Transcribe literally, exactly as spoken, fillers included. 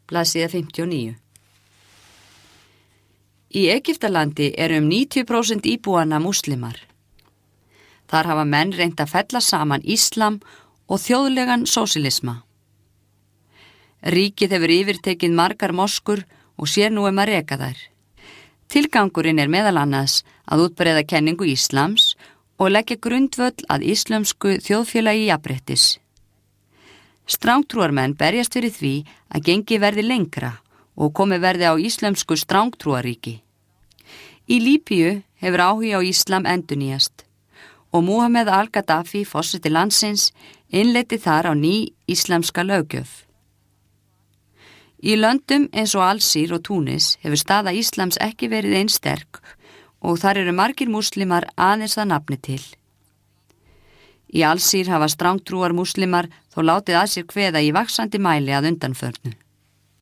blaðsíða fimmtíu og níu. Í Egyptalandi eru um níutíu prósent íbúanna múslimar. Þar hafa menn reynt að fella saman íslam og þjóðlegan sósíalisma. Ríkið hefur yfirtekið margar moskur og sér nú um að reka þær. Tilgangurinn er meðal annars að útbreiða kenningu íslams og leggja grundvöll að íslamsku þjóðfélagi jafnréttis. Strángtrúarmenn berjast fyrir því að gengi verði lengra og komi verði á íslamsku strángtrúaríki. Í Líbíu hefur áhugi á íslam endurnýjast og Muhammed al-Gaddafi, forseti landsins, innleiddi þar á ný íslamska löggjöf. Í löndum eins og Alsír og Túnis hefur staða íslams ekki verið eins sterk og þar eru margir múslimar aðeins að nafni til. Í Alsír hafa strángtrúar múslimar þó látið að sér kveða í vaxandi mæli að undanförnu.